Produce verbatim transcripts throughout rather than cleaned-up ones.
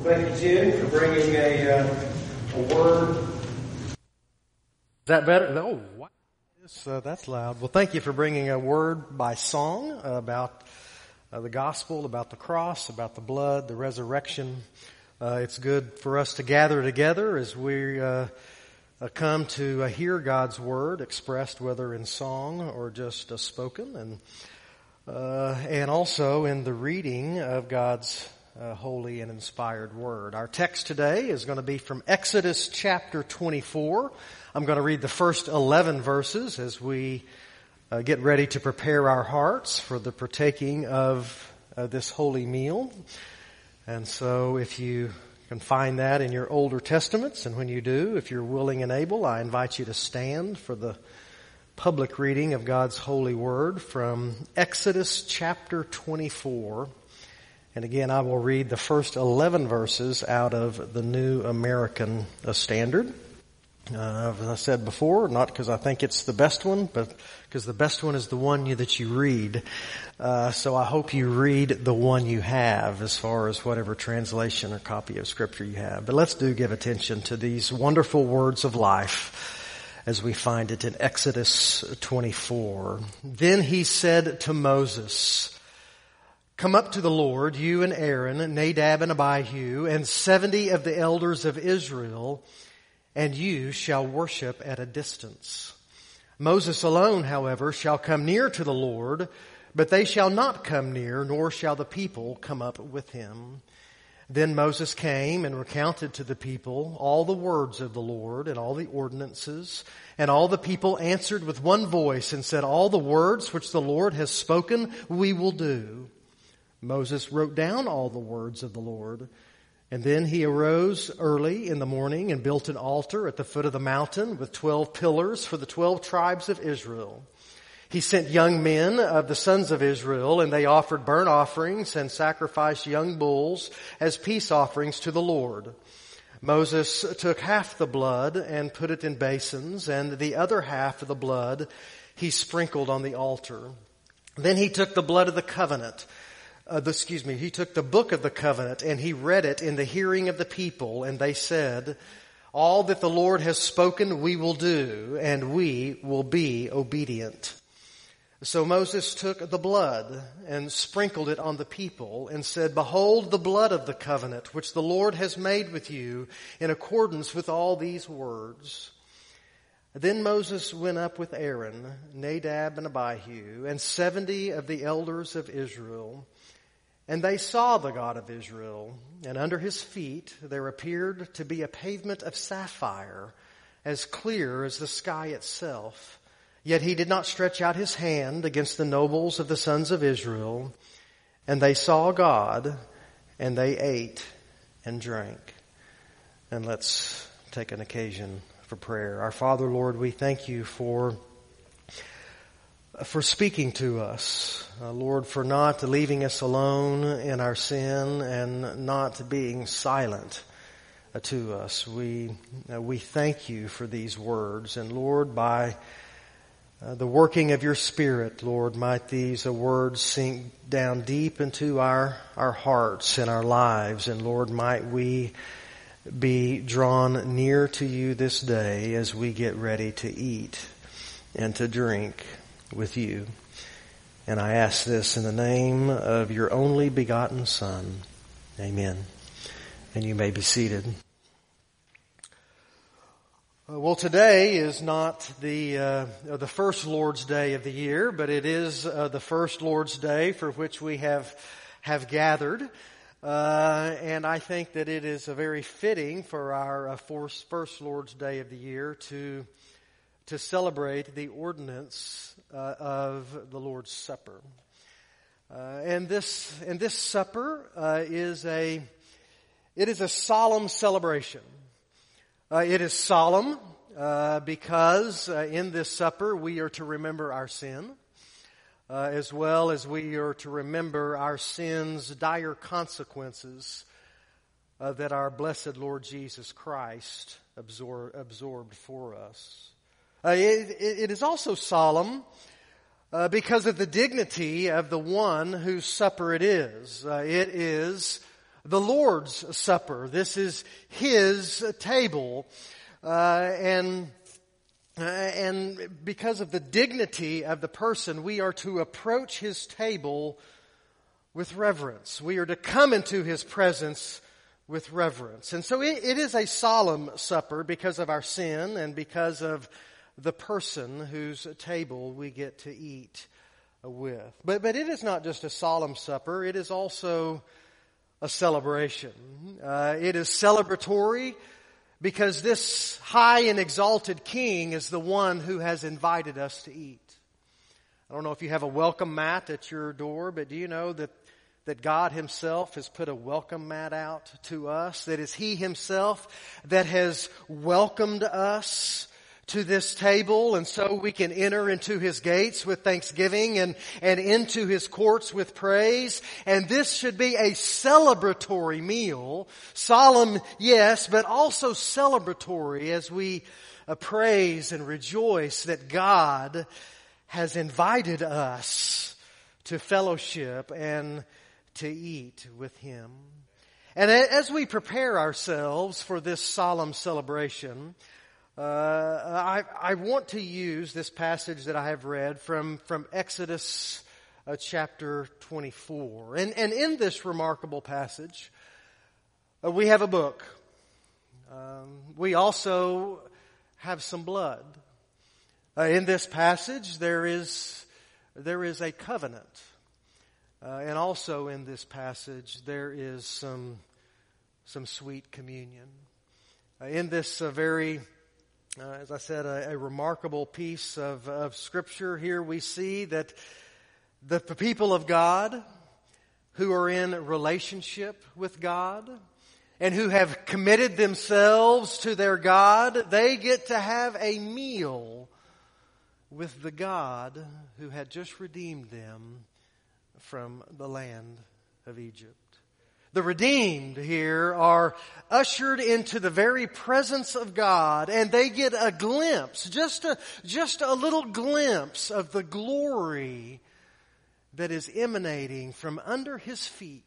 Thank you, Jim, for bringing a, uh, a word. Is that better? Oh, wow. Yes, uh, that's loud. Well, thank you for bringing a word by song about uh, the gospel, about the cross, about the blood, the resurrection. Uh, it's good for us to gather together as we uh, uh, come to uh, hear God's word expressed, whether in song or just uh, spoken, and uh, and also in the reading of God's uh, holy and inspired word. Our text today is going to be from Exodus chapter twenty-four. I'm going to read the first eleven verses as we uh, get ready to prepare our hearts for the partaking of uh, this holy meal. And so if you can find that in your older testaments, and when you do, if you're willing and able, I invite you to stand for the public reading of God's holy word from Exodus chapter twenty-four. And again, I will read the first eleven verses out of the New American Standard. Uh, as I said before, not because I think it's the best one, but because the best one is the one you, that you read. Uh, so I hope you read the one you have as far as whatever translation or copy of Scripture you have. But let's do give attention to these wonderful words of life as we find it in Exodus twenty-four. Then he said to Moses, "Come up to the Lord, you and Aaron, Nadab and Abihu, and seventy of the elders of Israel, and you shall worship at a distance. Moses alone, however, shall come near to the Lord, but they shall not come near, nor shall the people come up with him." Then Moses came and recounted to the people all the words of the Lord and all the ordinances, and all the people answered with one voice and said, "All the words which the Lord has spoken, we will do." Moses wrote down all the words of the Lord. And then he arose early in the morning and built an altar at the foot of the mountain with twelve pillars for the twelve tribes of Israel. He sent young men of the sons of Israel, and they offered burnt offerings and sacrificed young bulls as peace offerings to the Lord. Moses took half the blood and put it in basins, and the other half of the blood he sprinkled on the altar. Then he took the blood of the covenant, Uh, the, excuse me, he took the book of the covenant and he read it in the hearing of the people, and they said, "All that the Lord has spoken we will do, and we will be obedient." So Moses took the blood and sprinkled it on the people and said, "Behold the blood of the covenant which the Lord has made with you in accordance with all these words." Then Moses went up with Aaron, Nadab and Abihu, and seventy of the elders of Israel. And they saw the God of Israel, and under his feet there appeared to be a pavement of sapphire, as clear as the sky itself. Yet he did not stretch out his hand against the nobles of the sons of Israel. And they saw God, and they ate and drank. And let's take an occasion for prayer. Our Father, Lord, we thank you for for speaking to us. Uh, Lord, for not leaving us alone in our sin and not being silent uh, to us. We uh, we thank you for these words. And Lord, by uh, the working of your Spirit, Lord, might these uh, words sink down deep into our, our hearts and our lives. And Lord, might we be drawn near to you this day as we get ready to eat and to drink with you. And I ask this in the name of your only begotten Son. Amen. And you may be seated. Well, today is not the uh, the first Lord's Day of the year, but it is uh, the first Lord's Day for which we have have gathered. Uh, and I think that it is a very fitting for our uh, first, first Lord's Day of the year to to celebrate the ordinance uh, of the Lord's Supper. Uh, and this and this supper uh, is a it is a solemn celebration. Uh, it is solemn uh, because uh, in this supper we are to remember our sin, uh, as well as we are to remember our sin's dire consequences uh, that our blessed Lord Jesus Christ absor- absorbed for us. Uh, it, it is also solemn uh, because of the dignity of the one whose supper it is. Uh, it is the Lord's Supper. This is His table. Uh, and, uh, and because of the dignity of the person, we are to approach His table with reverence. We are to come into His presence with reverence. And so it, it is a solemn supper because of our sin and because of the person whose table we get to eat with. But, but it is not just a solemn supper. It is also a celebration. Uh, it is celebratory because this high and exalted King is the one who has invited us to eat. I don't know if you have a welcome mat at your door, but do you know that that God Himself has put a welcome mat out to us? That is He Himself that has welcomed us to this table, and so we can enter into His gates with thanksgiving and, and into His courts with praise. And this should be a celebratory meal. Solemn, yes, but also celebratory as we uh, praise and rejoice that God has invited us to fellowship and to eat with Him. And as we prepare ourselves for this solemn celebration, uh, I, I want to use this passage that I have read from, from Exodus uh, chapter twenty-four. And, and in this remarkable passage, uh, we have a book. Um, we also have some blood. Uh, in this passage, there is, there is a covenant. Uh, and also in this passage, there is some, some sweet communion. Uh, in this uh, very, uh, as I said, a, a remarkable piece of, of Scripture, here we see that the, the people of God who are in relationship with God and who have committed themselves to their God, they get to have a meal with the God who had just redeemed them from the land of Egypt. The redeemed here are ushered into the very presence of God, and they get a glimpse, just a, just a little glimpse of the glory that is emanating from under His feet.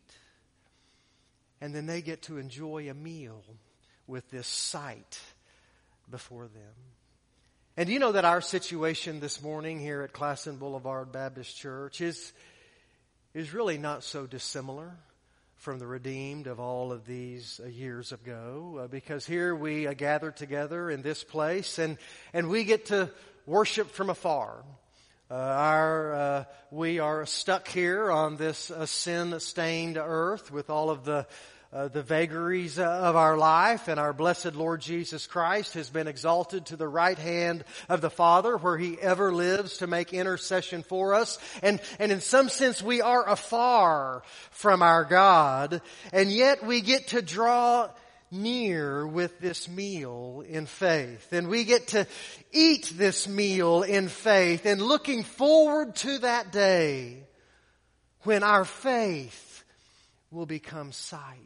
And then they get to enjoy a meal with this sight before them. And you know that our situation this morning here at Classen Boulevard Baptist Church is, is really not so dissimilar from the redeemed of all of these uh, years ago. Uh, because here we uh, gather together in this place and, and we get to worship from afar. Uh, our, uh, we are stuck here on this uh, sin-stained earth with all of the Uh, the vagaries uh, of our life, and our blessed Lord Jesus Christ has been exalted to the right hand of the Father, where He ever lives to make intercession for us. And, and in some sense we are afar from our God, and yet we get to draw near with this meal in faith. And we get to eat this meal in faith, and looking forward to that day when our faith will become sight.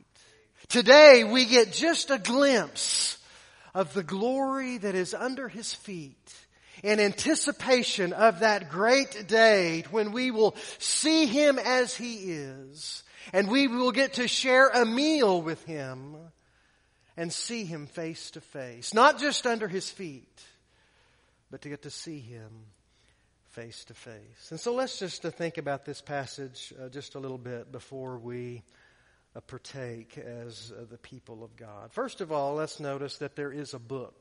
Today we get just a glimpse of the glory that is under His feet in anticipation of that great day when we will see Him as He is, and we will get to share a meal with Him and see Him face to face. Not just under His feet, but to get to see Him face to face. And so let's just uh, think about this passage uh, just a little bit before we Uh, partake as uh, the people of God. First of all, let's notice that there is a book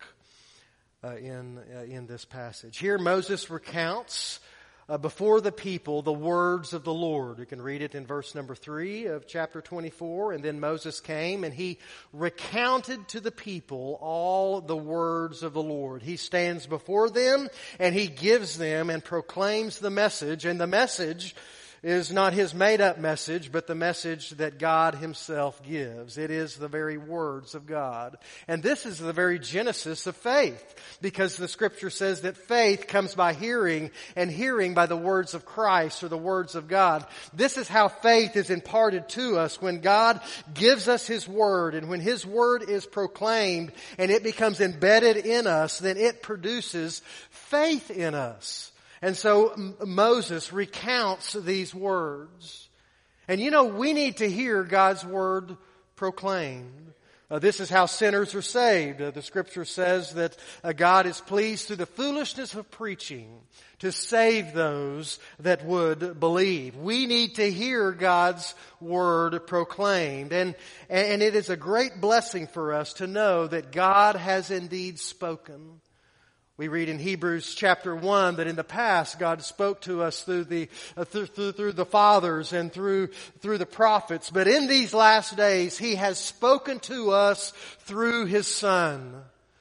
uh, in uh, in this passage. Here Moses recounts uh, before the people the words of the Lord. You can read it in verse number three of chapter twenty-four. And then Moses came and he recounted to the people all the words of the Lord. He stands before them and he gives them and proclaims the message. And the message is not his made-up message, but the message that God Himself gives. It is the very words of God. And this is the very genesis of faith, because the Scripture says that faith comes by hearing, and hearing by the words of Christ, or the words of God. This is how faith is imparted to us when God gives us His Word, and when His Word is proclaimed and it becomes embedded in us, then it produces faith in us. And so Moses recounts these words. And you know, we need to hear God's Word proclaimed. Uh, this is how sinners are saved. Uh, the Scripture says that uh, God is pleased through the foolishness of preaching to save those that would believe. We need to hear God's Word proclaimed. And, and it is a great blessing for us to know that God has indeed spoken. We read in Hebrews chapter one that in the past God spoke to us through the uh, through, through through the fathers and through through the prophets, but in these last days He has spoken to us through His Son.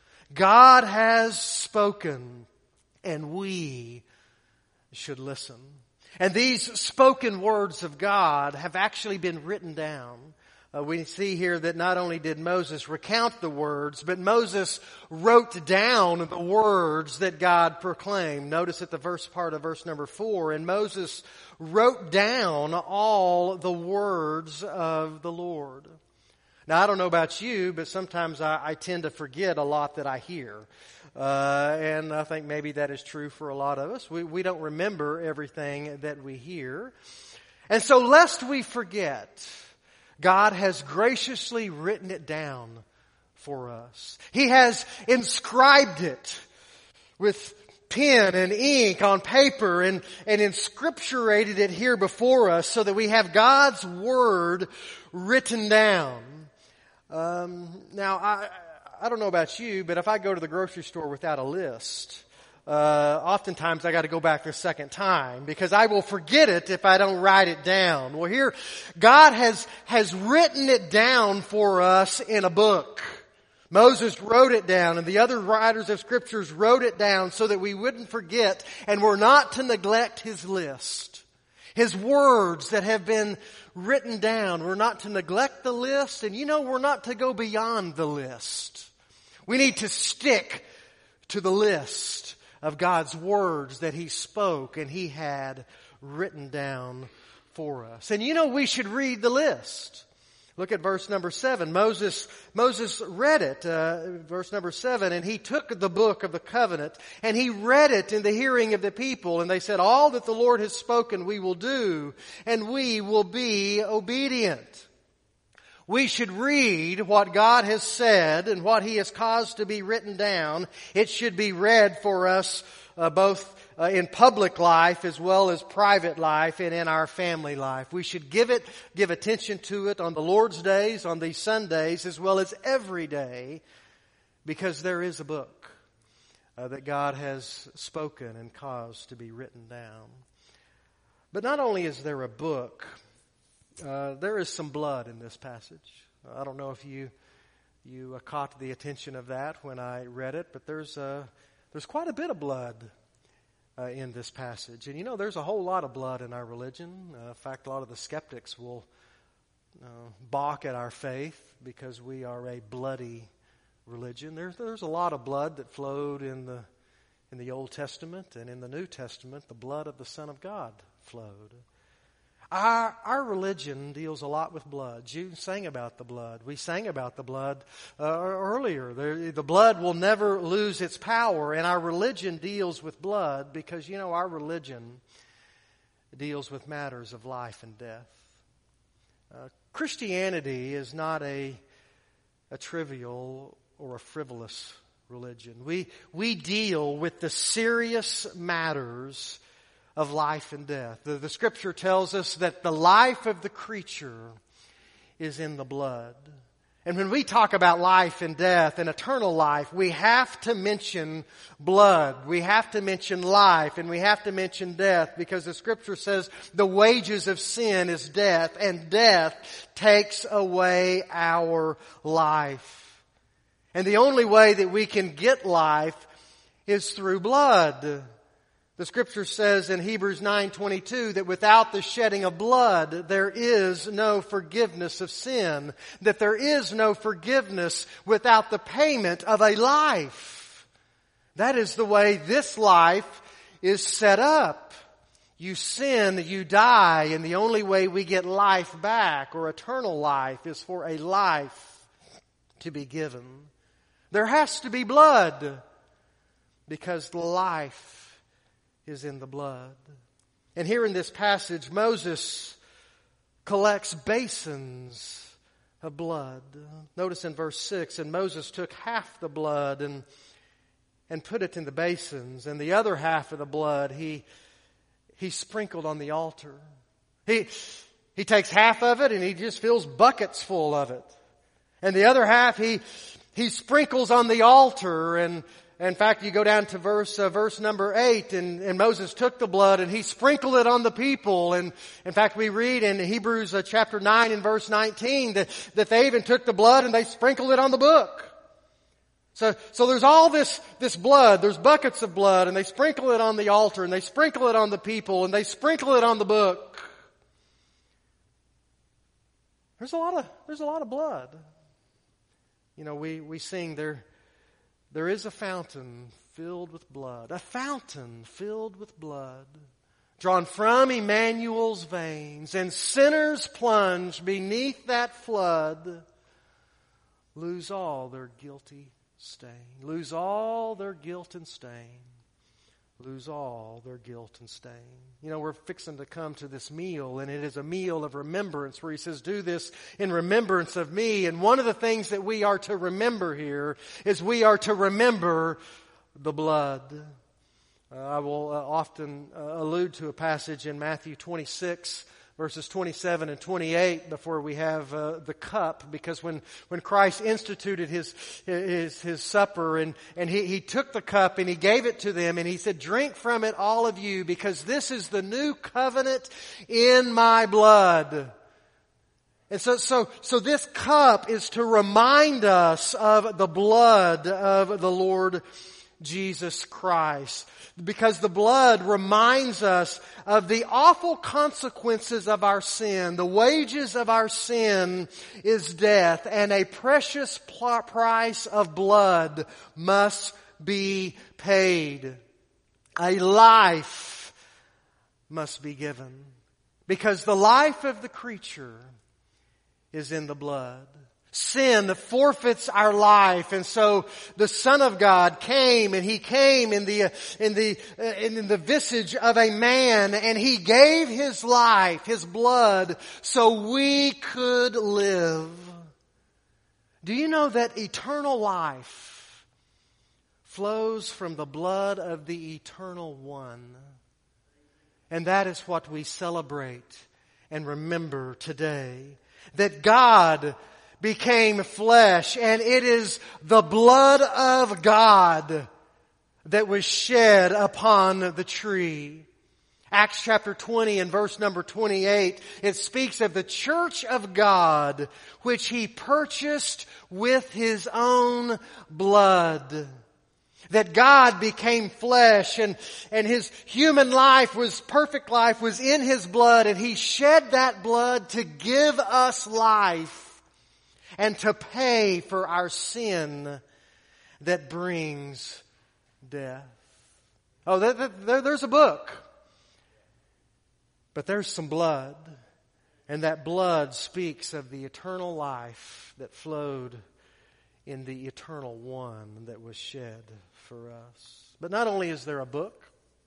God has spoken, and we should listen. And these spoken words of God have actually been written down. Uh, we see here that not only did Moses recount the words, but Moses wrote down the words that God proclaimed. Notice at the verse part of verse number four, and Moses wrote down all the words of the Lord. Now, I don't know about you, but sometimes I, I tend to forget a lot that I hear. Uh, and I think maybe that is true for a lot of us. We, we don't remember everything that we hear. And so lest we forget, God has graciously written it down for us. He has inscribed it with pen and ink on paper and, and inscripturated it here before us so that we have God's Word written down. Um, now, I, I don't know about you, but if I go to the grocery store without a list, Uh, oftentimes I got to go back a second time because I will forget it if I don't write it down. Well, here, God has, has written it down for us in a book. Moses wrote it down and the other writers of scriptures wrote it down so that we wouldn't forget, and we're not to neglect His list. His words that have been written down. We're not to neglect the list, and you know, we're not to go beyond the list. We need to stick to the list of God's words that He spoke and He had written down for us. And you know, we should read the list. Look at verse number seven. Moses, Moses read it, uh, verse number seven, and he took the book of the covenant and he read it in the hearing of the people, and they said, all that the Lord has spoken we will do, and we will be obedient. We should read what God has said and what He has caused to be written down. It should be read for us uh, both uh, in public life as well as private life and in our family life. We should give it, give attention to it on the Lord's days, on these Sundays, as well as every day, because there is a book uh, that God has spoken and caused to be written down. But not only is there a book, Uh, there is some blood in this passage. I don't know if you you uh, caught the attention of that when I read it, but there's uh, there's quite a bit of blood uh, in this passage. And you know, there's a whole lot of blood in our religion. Uh, in fact, a lot of the skeptics will uh, balk at our faith because we are a bloody religion. There's there's a lot of blood that flowed in the in the Old Testament, and in the New Testament, the blood of the Son of God flowed. Our, our religion deals a lot with blood. You sang about the blood. We sang about the blood uh, earlier. The, the blood will never lose its power, and our religion deals with blood because, you know, our religion deals with matters of life and death. Uh, Christianity is not a, a trivial or a frivolous religion. We, we deal with the serious matters of life and death. The, the scripture tells us that the life of the creature is in the blood. And when we talk about life and death and eternal life, we have to mention blood. We have to mention life, and we have to mention death, because the scripture says the wages of sin is death, and death takes away our life. And the only way that we can get life is through blood. The scripture says in Hebrews nine twenty-two that without the shedding of blood, there is no forgiveness of sin. That there is no forgiveness without the payment of a life. That is the way this life is set up. You sin, you die, and the only way we get life back, or eternal life, is for a life to be given. There has to be blood, because the life is in the blood. And here in this passage, Moses collects basins of blood. Notice in verse six, and Moses took half the blood and and put it in the basins, and the other half of the blood he he sprinkled on the altar. He he takes half of it and he just fills buckets full of it. And the other half he he sprinkles on the altar. And in fact, you go down to verse uh, verse number eight, and, and Moses took the blood and he sprinkled it on the people. And in fact, we read in Hebrews uh, chapter nine and verse nineteen that, that they even took the blood and they sprinkled it on the book. So, so there's all this, this blood, there's buckets of blood, and they sprinkle it on the altar, and they sprinkle it on the people, and they sprinkle it on the book. There's a lot of, there's a lot of blood. You know, we, we sing there, there is a fountain filled with blood, a fountain filled with blood, drawn from Emmanuel's veins, and sinners plunge beneath that flood, lose all their guilty stain. Lose all their guilt and stain. Lose all their guilt and stain. You know, we're fixing to come to this meal, and it is a meal of remembrance where he says, do this in remembrance of me. And one of the things that we are to remember here is we are to remember the blood. Uh, I will uh, often uh, allude to a passage in Matthew twenty-six, verses twenty-seven and twenty-eight before we have uh, the cup, because when, when Christ instituted his, his, his supper and, and he, he took the cup and he gave it to them and he said, drink from it all of you, because this is the new covenant in my blood. And so, so, so this cup is to remind us of the blood of the Lord Jesus Christ. Because the blood reminds us of the awful consequences of our sin. The wages of our sin is death, and a precious pl- price of blood must be paid. A life must be given, because the life of the creature is in the blood. Sin forfeits our life, and so the Son of God came, and He came in the in the in the visage of a man, and He gave His life, His blood, so we could live. Do you know that eternal life flows from the blood of the Eternal One? And that is what we celebrate and remember today. That God became flesh, and it is the blood of God that was shed upon the tree. Acts chapter twenty and verse number twenty-eight, it speaks of the church of God, which He purchased with His own blood. That God became flesh, and, and His human life was, perfect life was in His blood, and He shed that blood to give us life and to pay for our sin that brings death. Oh, there, there, there's a book. But there's some blood. And that blood speaks of the eternal life that flowed in the eternal one that was shed for us. But not only is there a book,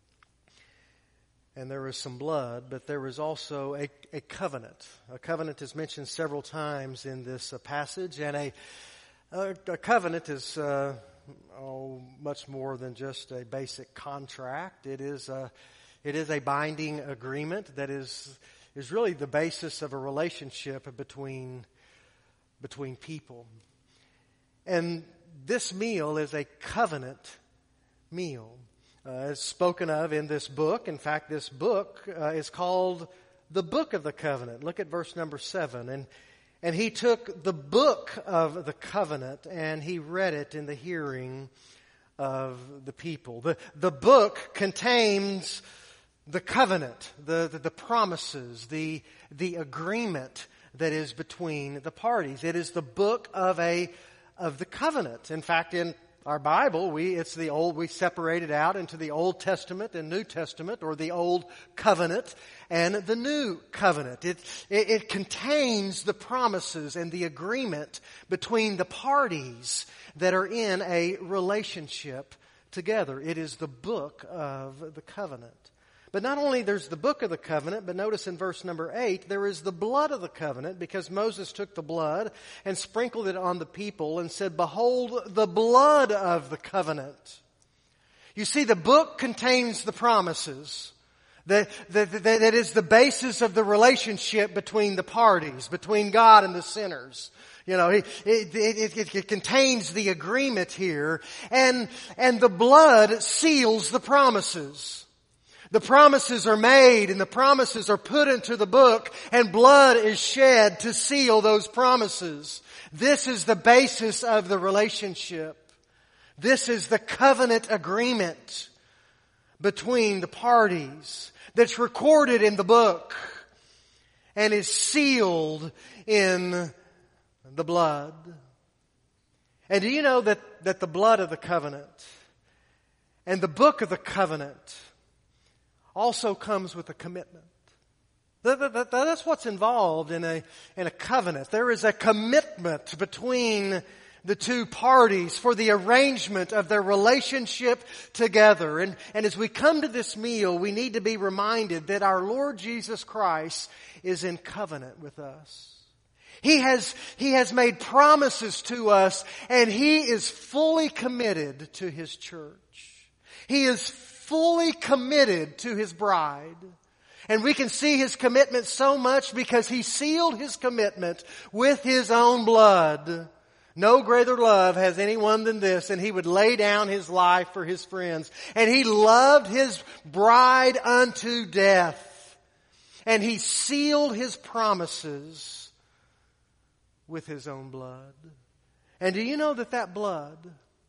and there is some blood, but there is also a, a covenant. A covenant is mentioned several times in this uh, passage, and a, a, a covenant is uh, oh, much more than just a basic contract. It is a, it is a binding agreement that is is really the basis of a relationship between between people. And this meal is a covenant meal. Uh, it's spoken of in this book. In fact, this book uh, is called the Book of the Covenant. Look at verse number seven. And and he took the book of the covenant and he read it in the hearing of the people. The, the book contains the covenant, the, the, the promises, the, the agreement that is between the parties. It is the book of a of the covenant. In fact, in our Bible, we it's the old, we separate it out into the Old Testament and New Testament, or the Old Covenant and the New Covenant. It, it, it contains the promises and the agreement between the parties that are in a relationship together. It is the book of the covenant. But not only there's the book of the covenant, but notice in verse number eight, there is the blood of the covenant, because Moses took the blood and sprinkled it on the people and said, "Behold, the blood of the covenant." You see, the book contains the promises. That, that, that, that is the basis of the relationship between the parties, between God and the sinners. You know, it, it, it, it contains the agreement here, and, and the blood seals the promises. The promises are made and the promises are put into the book, and blood is shed to seal those promises. This is the basis of the relationship. This is the covenant agreement between the parties that's recorded in the book and is sealed in the blood. And do you know that, that the blood of the covenant and the book of the covenant also comes with a commitment? That, that, that's what's involved in a, in a covenant. There is a commitment between the two parties for the arrangement of their relationship together. And, and as we come to this meal, we need to be reminded that our Lord Jesus Christ is in covenant with us. He has, He has made promises to us, and He is fully committed to His church. He is fully committed to His bride. And we can see His commitment so much because He sealed His commitment with His own blood. No greater love has anyone than this, and He would lay down His life for His friends. And He loved His bride unto death. And He sealed His promises with His own blood. And do you know that that blood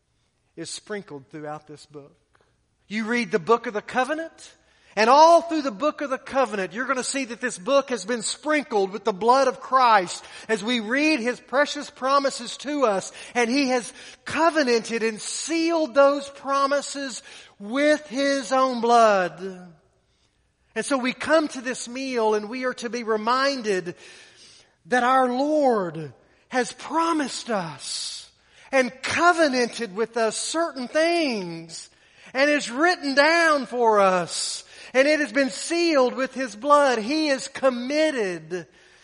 is sprinkled throughout this book? You read the book of the covenant, and all through the book of the covenant, you're going to see that this book has been sprinkled with the blood of Christ as we read His precious promises to us. And He has covenanted and sealed those promises with His own blood. And so we come to this meal and we are to be reminded that our Lord has promised us and covenanted with us certain things, and is written down for us. And it has been sealed with His blood. He is committed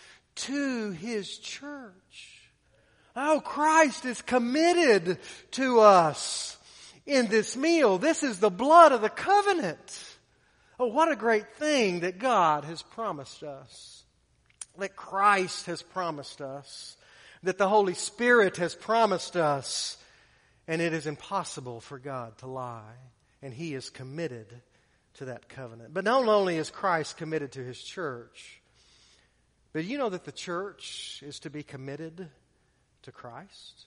to His church. Oh, Christ is committed to us in this meal. This is the blood of the covenant. Oh, what a great thing that God has promised us. That Christ has promised us. That the Holy Spirit has promised us. And it is impossible for God to lie. And He is committed to that covenant. But not only is Christ committed to His church, but you know that the church is to be committed to Christ.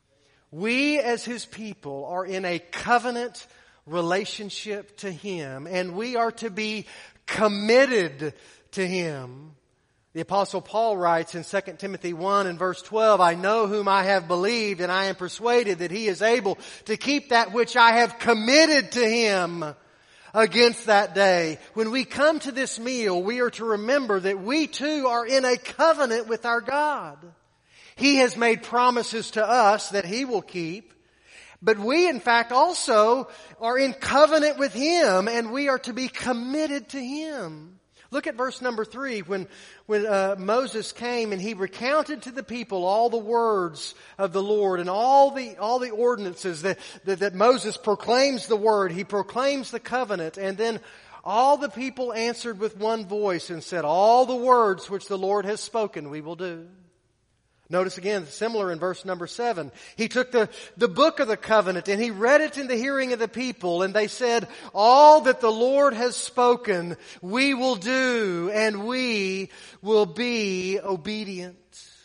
We as His people are in a covenant relationship to Him, and we are to be committed to Him. The Apostle Paul writes in Second Timothy one and verse twelve, "I know whom I have believed, and I am persuaded that He is able to keep that which I have committed to Him against that day." When we come to this meal, we are to remember that we too are in a covenant with our God. He has made promises to us that He will keep. But we, in fact, also are in covenant with Him, and we are to be committed to Him. Look at verse number three. When, when uh, Moses came and he recounted to the people all the words of the Lord and all the all the ordinances that, that, that Moses proclaims the word. He proclaims the covenant. And then all the people answered with one voice and said, "All the words which the Lord has spoken we will do." Notice again, similar in verse number seven. He took the, the book of the covenant and He read it in the hearing of the people, and they said, "All that the Lord has spoken we will do, and we will be obedient."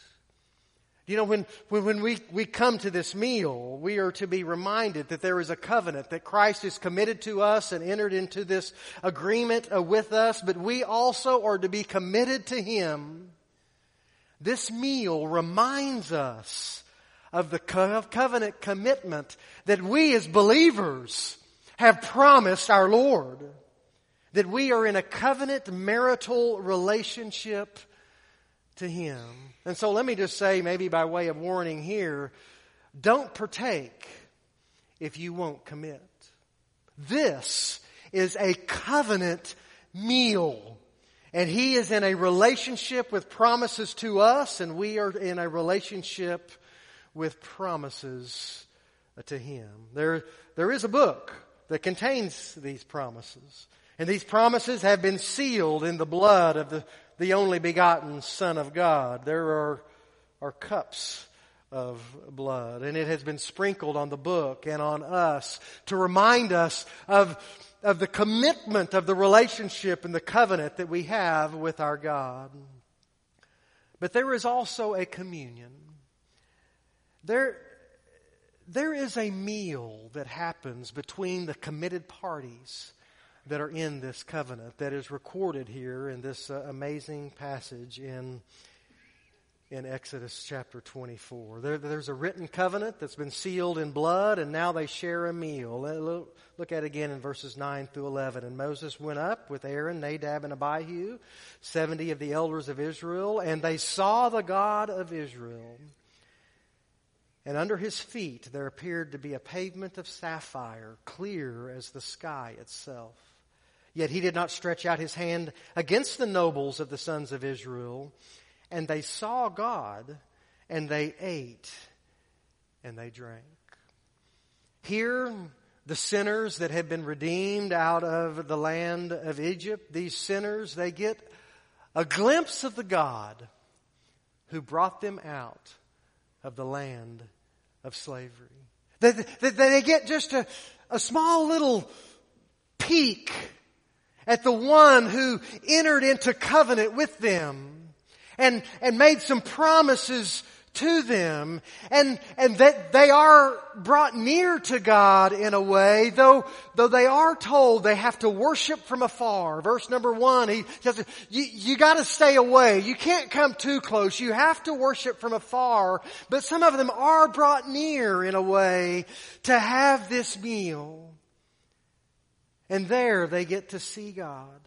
You know, when, when, when we, we come to this meal, we are to be reminded that there is a covenant, that Christ is committed to us and entered into this agreement with us, but we also are to be committed to Him. This meal reminds us of the covenant commitment that we as believers have promised our Lord. That we are in a covenant marital relationship to Him. And so let me just say, maybe by way of warning here, don't partake if you won't commit. This is a covenant meal. And He is in a relationship with promises to us, and we are in a relationship with promises to Him. There, there is a book that contains these promises. And these promises have been sealed in the blood of the, the only begotten Son of God. There are, are cups of blood, and it has been sprinkled on the book and on us to remind us of, of the commitment of the relationship and the covenant that we have with our God. But there is also a communion. There, there is a meal that happens between the committed parties that are in this covenant that is recorded here in this uh, amazing passage in, in Exodus chapter twenty-four. There, there's a written covenant that's been sealed in blood, and now they share a meal. Look, look at it again in verses nine through eleven. And Moses went up with Aaron, Nadab, and Abihu, seventy of the elders of Israel, and they saw the God of Israel. And under his feet there appeared to be a pavement of sapphire, clear as the sky itself. Yet he did not stretch out his hand against the nobles of the sons of Israel. And they saw God, and they ate, and they drank. Here, the sinners that have been redeemed out of the land of Egypt, these sinners, they get a glimpse of the God who brought them out of the land of slavery. They, they, they get just a, a small little peek at the one who entered into covenant with them and, and made some promises to them, and, and that they are brought near to God in a way, though, though they are told they have to worship from afar. Verse number one, he says, you, you gotta stay away. You can't come too close. You have to worship from afar. But some of them are brought near in a way to have this meal. And there they get to see God.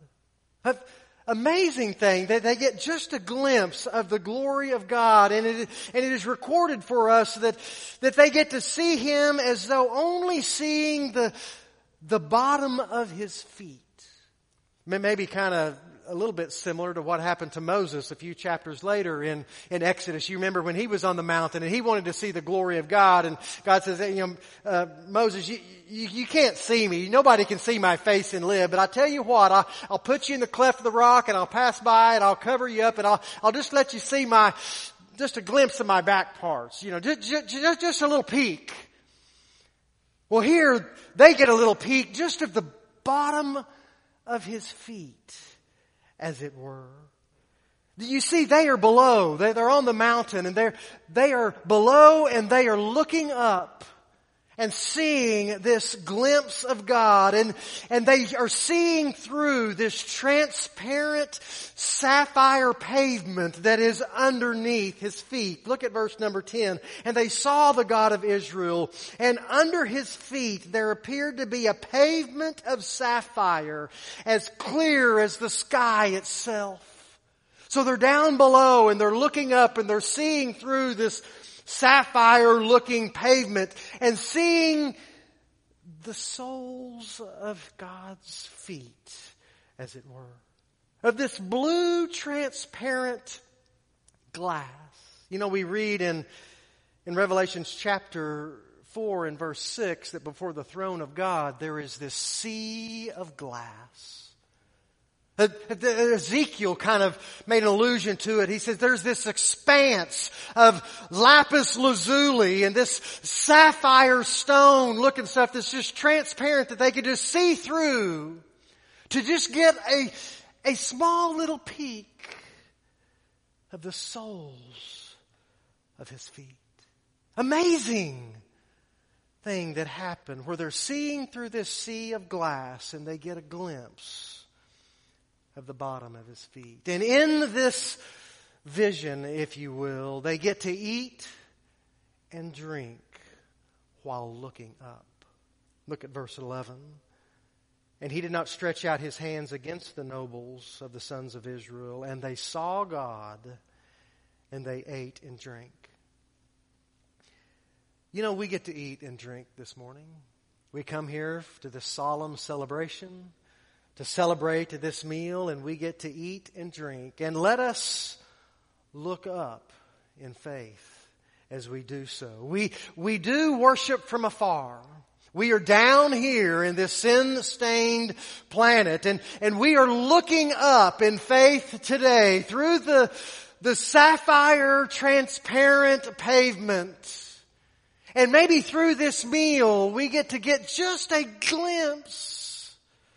Amazing thing that they get just a glimpse of the glory of God, and it, and it is recorded for us that, that they get to see Him as though only seeing the, the bottom of His feet. Maybe kind of a little bit similar to what happened to Moses a few chapters later in, in Exodus. You remember when he was on the mountain and he wanted to see the glory of God, and God says, you know, uh, Moses, you, you, you can't see me. Nobody can see my face and live. But I tell you what, I, I'll put you in the cleft of the rock, and I'll pass by, and I'll cover you up, and I'll, I'll just let you see my, just a glimpse of my back parts. You know, just, just, just a little peek. Well, here they get a little peek just of the bottom of His feet, as it were. You see, they are below. They're on the mountain, and they're, they are below, and they are looking up and seeing this glimpse of God, and, and they are seeing through this transparent sapphire pavement that is underneath His feet. Look at verse number ten. And they saw the God of Israel, and under His feet there appeared to be a pavement of sapphire, as clear as the sky itself. So they're down below, and they're looking up, and they're seeing through this sapphire-looking pavement and seeing the soles of God's feet, as it were, of this blue transparent glass. You know, we read in, in Revelation chapter four and verse six that before the throne of God there is this sea of glass. Ezekiel kind of made an allusion to it. He says there's this expanse of lapis lazuli and this sapphire stone looking stuff that's just transparent that they could just see through to just get a, a small little peek of the soles of His feet. Amazing thing that happened where they're seeing through this sea of glass, and they get a glimpse of the bottom of His feet. And in this vision, if you will, they get to eat and drink while looking up. Look at verse eleven. And He did not stretch out His hands against the nobles of the sons of Israel, and they saw God, and they ate and drank. You know, we get to eat and drink this morning. We come here to this solemn celebration to celebrate this meal, and we get to eat and drink. And let us look up in faith as we do so. We, we do worship from afar. We are down here in this sin-stained planet, and, and we are looking up in faith today through the, the sapphire transparent pavement. And maybe through this meal, we get to get just a glimpse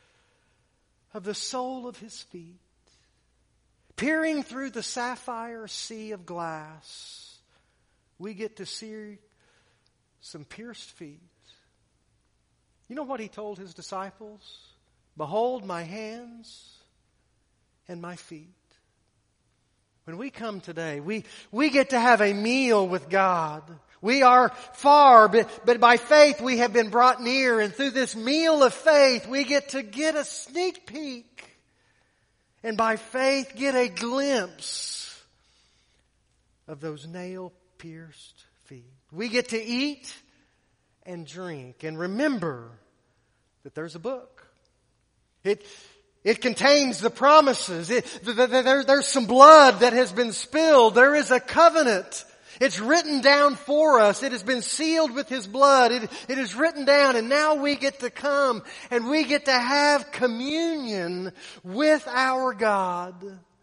of the sole of His feet. Peering through the sapphire sea of glass, we get to see some pierced feet. You know what He told His disciples? Behold my hands and my feet. When we come today, we, we get to have a meal with God. We are far, but, but by faith we have been brought near. And through this meal of faith, we get to get a sneak peek. And by faith, get a glimpse of those nail-pierced feet. We get to eat and drink and remember that there's a book. It It contains the promises. It, there, there's some blood that has been spilled. There is a covenant. It's written down for us. It has been sealed with His blood. It, it is written down, and now we get to come and we get to have communion with our God.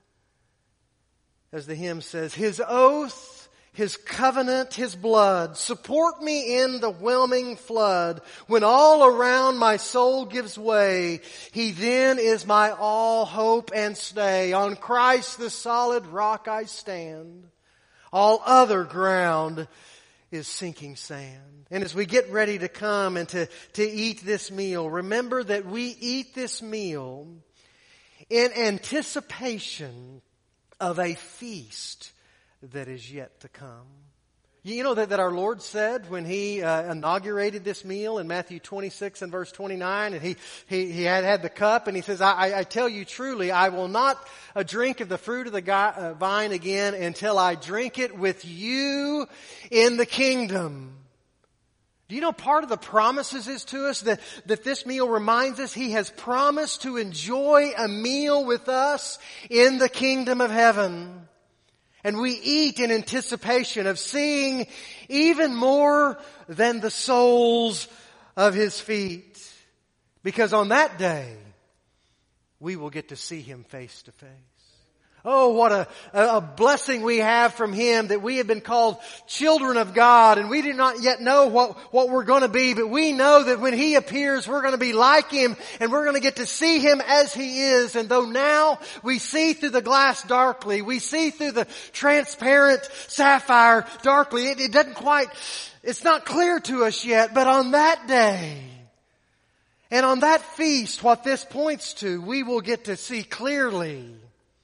As the hymn says, His oath, His covenant, His blood, support me in the whelming flood. When all around my soul gives way, He then is my all hope and stay. On Christ the solid rock I stand. All other ground is sinking sand. And as we get ready to come and to, to eat this meal, remember that we eat this meal in anticipation of a feast that is yet to come. You know that, that our Lord said when He uh, inaugurated this meal in Matthew twenty-six and verse twenty-nine, and He, he, he had had the cup, and He says, I, I tell you truly, I will not uh, drink of the fruit of the guy, uh, vine again until I drink it with you in the kingdom. Do you know part of the promises is to us that, that this meal reminds us He has promised to enjoy a meal with us in the kingdom of heaven. And we eat in anticipation of seeing even more than the soles of His feet. Because on that day, we will get to see Him face to face. Oh, what a, a blessing we have from Him that we have been called children of God, and we do not yet know what, what we're going to be, but we know that when He appears, we're going to be like Him, and we're going to get to see Him as He is. And though now we see through the glass darkly, we see through the transparent sapphire darkly, it, it doesn't quite, it's not clear to us yet, but on that day, and on that feast, what this points to, we will get to see clearly,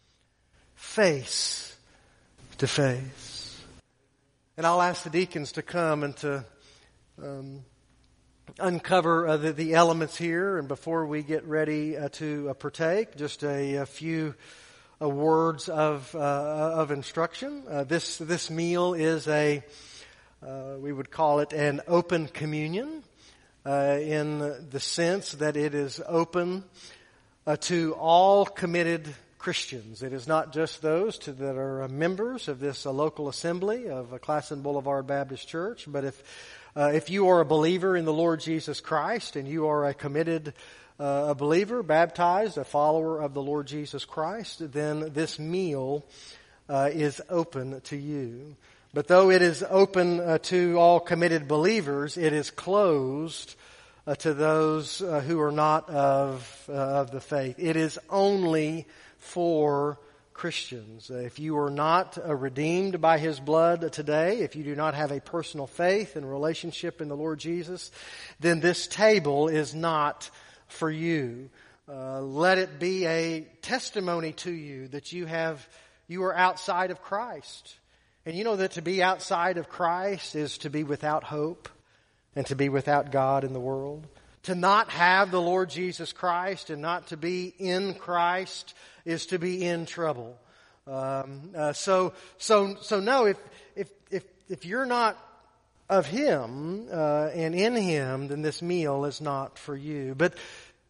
face to face. And I'll ask the deacons to come and to um, uncover uh, the, the elements here. And before we get ready uh, to uh, partake, just a, a few uh, words of uh, of instruction. Uh, this this meal is a uh, we would call it an open communion uh, in the sense that it is open uh, to all committed Christians. It is not just those to, that are members of this uh, local assembly of uh, Classen Boulevard Baptist Church, but if uh, if you are a believer in the Lord Jesus Christ and you are a committed uh, a believer, baptized, a follower of the Lord Jesus Christ, then this meal uh, is open to you. But though it is open uh, to all committed believers, it is closed uh, to those uh, who are not of uh, of the faith. It is only for Christians. If you are not uh, redeemed by His blood today, if you do not have a personal faith and relationship in the Lord Jesus, then this table is not for you. Uh, let it be a testimony to you that you have, you are outside of Christ. And you know that to be outside of Christ is to be without hope and to be without God in the world. To not have the Lord Jesus Christ and not to be in Christ is to be in trouble. Um, uh, so, so, so no. If if if if you're not of Him uh, and in Him, then this meal is not for you. But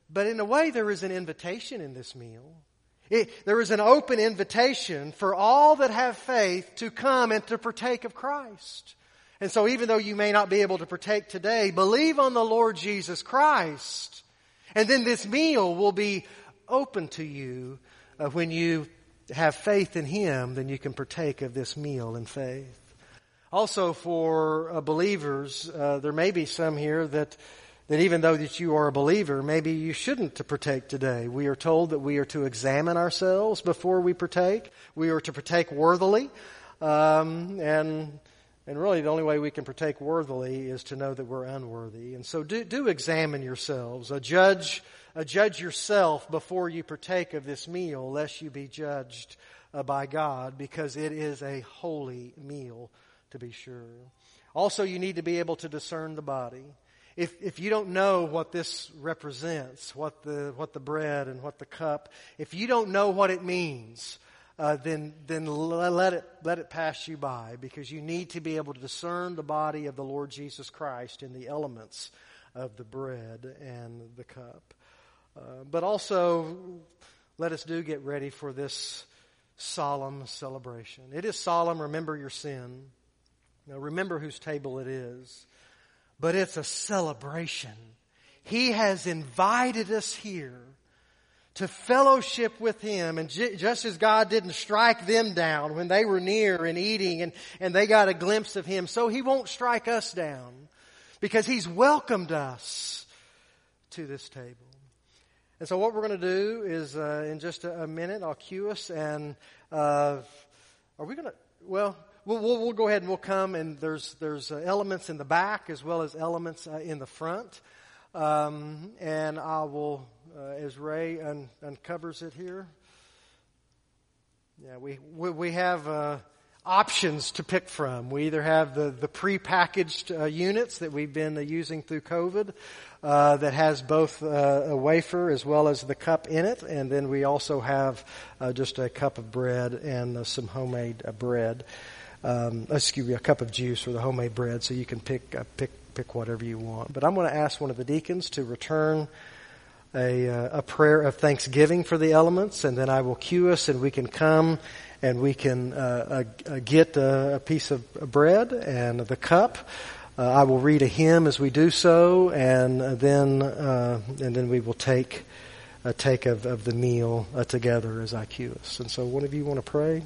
But in a way, there is an invitation in this meal. It, there is an open invitation for all that have faith to come and to partake of Christ. And so even though you may not be able to partake today, believe on the Lord Jesus Christ. And then this meal will be open to you uh, when you have faith in Him, then you can partake of this meal in faith. Also for uh, believers, uh, there may be some here that that even though that you are a believer, maybe you shouldn't to partake today. We are told that we are to examine ourselves before we partake. We are to partake worthily. Um, and and really the only way we can partake worthily is to know that we're unworthy. And so do, do examine yourselves. Uh, judge, uh, judge yourself before you partake of this meal, lest you be judged uh, by God, because it is a holy meal, to be sure. Also, you need to be able to discern the body. If if you don't know what this represents, what the what the bread and what the cup, if you don't know what it means, uh, then then let it let it pass you by, because you need to be able to discern the body of the Lord Jesus Christ in the elements of the bread and the cup. Uh, but also, let us do get ready for this solemn celebration. It is solemn. Remember your sin. Now remember whose table it is. But it's a celebration. He has invited us here to fellowship with Him. And j- just as God didn't strike them down when they were near and eating and, and they got a glimpse of Him, so He won't strike us down, because He's welcomed us to this table. And so what we're going to do is uh, in just a, a minute, I'll cue us. And uh, are we going to, well... We'll, we'll, we'll go ahead and we'll come, and there's there's uh, elements in the back as well as elements uh, in the front. Um, and I will, uh, as Ray un- uncovers it here, yeah, we we, we have uh, options to pick from. We either have the, the pre-packaged uh, units that we've been uh, using through COVID uh, that has both uh, a wafer as well as the cup in it, and then we also have uh, just a cup of bread and uh, some homemade uh, bread. Um, excuse me, a cup of juice or the homemade bread, so you can pick uh, pick pick whatever you want. But I'm going to ask one of the deacons to return a uh, a prayer of thanksgiving for the elements, and then I will cue us, and we can come and we can uh, uh, get a, a piece of bread and the cup. Uh, I will read a hymn as we do so, and uh, then uh, and then we will take uh, take of, of the meal uh, together as I cue us. And so, one of you want to pray?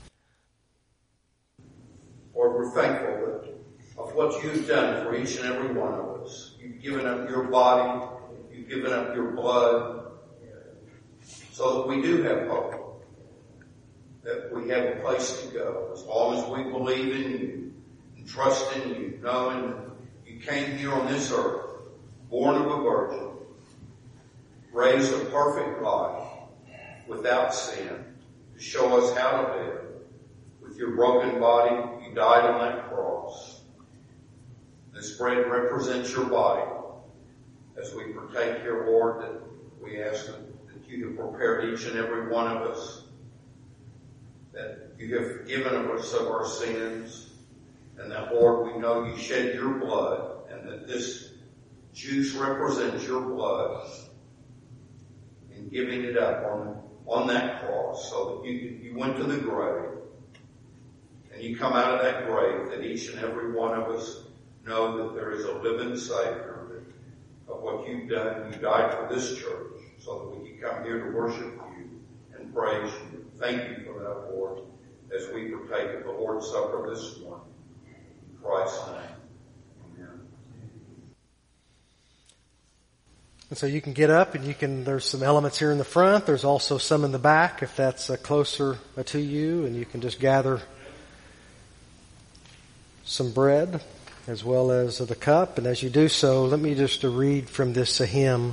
Lord, we're thankful that of what you've done for each and every one of us. You've given up your body, you've given up your blood, so that we do have hope, that we have a place to go. As long as we believe in you and trust in you, knowing that you came here on this earth, born of a virgin, raised a perfect life without sin, to show us how to live. With your broken body, you died on that cross. This bread represents your body. As we partake here, Lord, that we ask that, that you have prepared each and every one of us, that you have forgiven us of our sins, and that, Lord, we know you shed your blood, and that this juice represents your blood in giving it up on, on that cross, so that you, you went to the grave. And you come out of that grave, that each and every one of us know that there is a living Savior, that of what you've done. You died for this church so that we can come here to worship you and praise you. Thank you for that, Lord, as we partake of the Lord's Supper this morning. In Christ's name, amen. And so you can get up and you can, there's some elements here in the front. There's also some in the back if that's uh, closer uh, to you, and you can just gather some bread as well as the cup. And as you do so, let me just read from this hymn.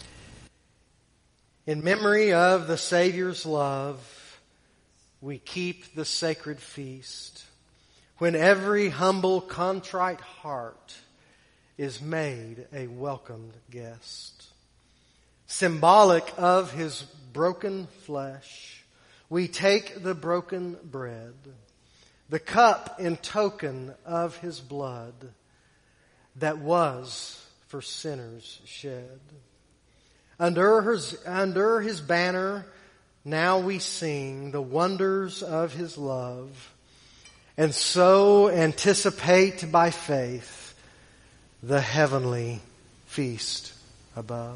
In memory of the Savior's love, we keep the sacred feast, when every humble, contrite heart is made a welcomed guest. Symbolic of His broken flesh, we take the broken bread, the cup in token of His blood that was for sinners shed. Under his, under his banner, now we sing the wonders of his love, and so anticipate by faith the heavenly feast above.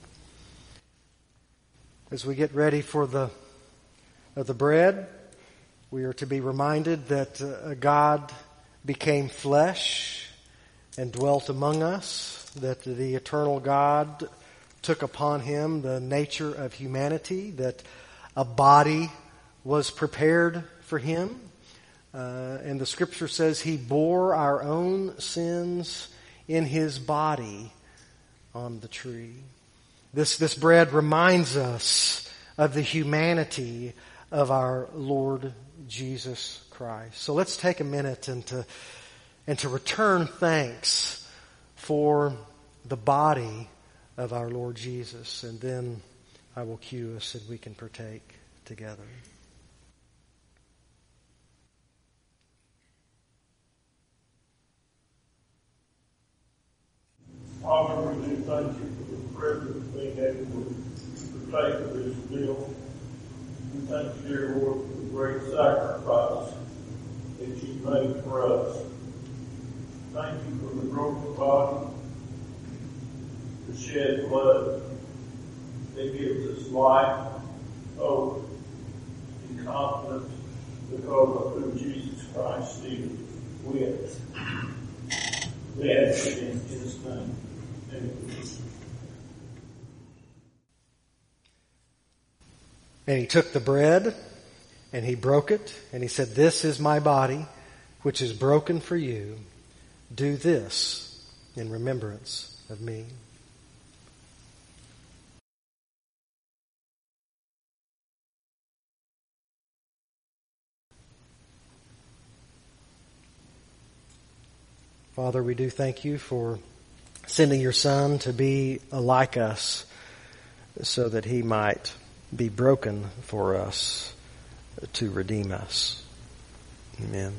As we get ready for the, uh, the bread, we are to be reminded that uh, God became flesh and dwelt among us, that the eternal God took upon him the nature of humanity, that a body was prepared for him. Uh, and the scripture says he bore our own sins in his body on the tree. This, this bread reminds us of the humanity of our Lord Jesus Christ. So let's take a minute and to, and to return thanks for the body of our Lord Jesus. And then I will cue us and we can partake together. Father, we do thank you for the privilege of being able to partake of this meal. We thank you, dear Lord, for the great sacrifice that you made for us. Thank you for the broken body, the shed blood that gives us life, hope, and confidence because of who Jesus Christ is with. We ask it in his name. And he took the bread, and he broke it, and he said, "This is my body, which is broken for you. Do this in remembrance of me." Father, we do thank you for sending your Son to be like us so that he might be broken for us to redeem us. Amen.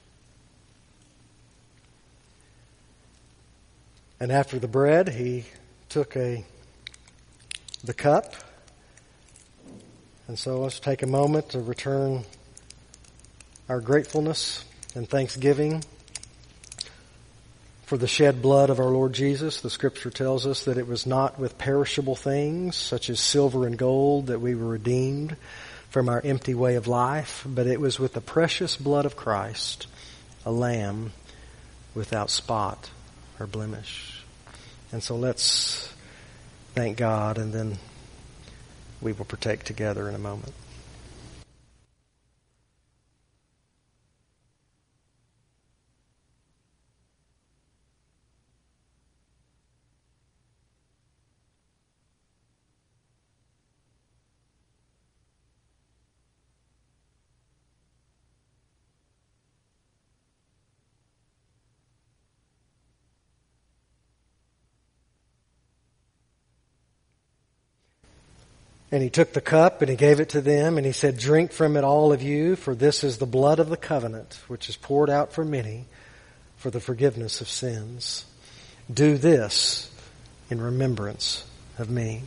And after the bread, he took a the cup. And so let's take a moment to return our gratefulness and thanksgiving for the shed blood of our Lord Jesus. The scripture tells us that it was not with perishable things such as silver and gold that we were redeemed from our empty way of life, but it was with the precious blood of Christ, a lamb without spot or blemish. And so let's thank God, and then we will partake together in a moment. And he took the cup and he gave it to them and he said, "Drink from it, all of you, for this is the blood of the covenant, which is poured out for many for the forgiveness of sins. Do this in remembrance of me."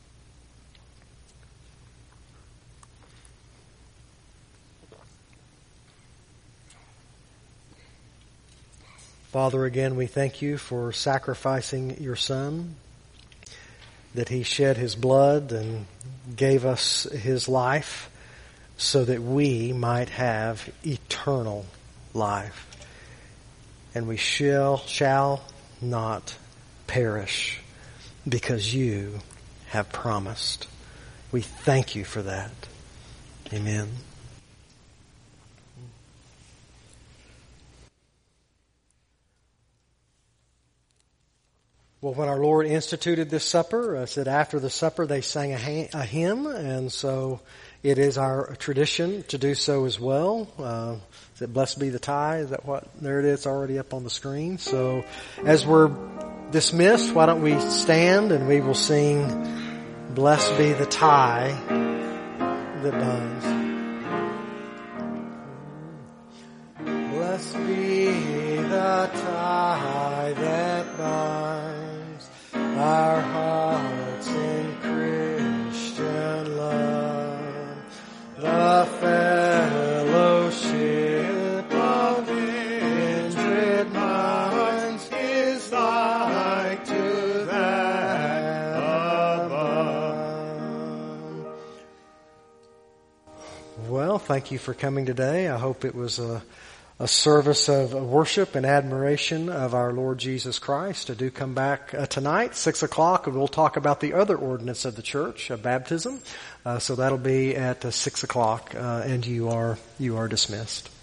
Father, again, we thank you for sacrificing your Son, that he shed his blood and gave us his life so that we might have eternal life. And we shall, shall not perish because you have promised. We thank you for that. Amen. Well, when our Lord instituted this supper, uh, said after the supper they sang a, ha- a hymn, and so it is our tradition to do so as well. Uh, is it "Blessed Be the Tie"? Is that what? There it is, already up on the screen. So as we're dismissed, why don't we stand and we will sing "Blessed Be the Tie That Binds." Blessed be the tie that binds our hearts in Well, thank you for coming today. I hope it was a, a service of worship and admiration of our Lord Jesus Christ. I do come back uh, tonight, six o'clock, and we'll talk about the other ordinance of the church, uh, baptism. Uh, so that'll be at uh, six o'clock, uh, and you are you are dismissed.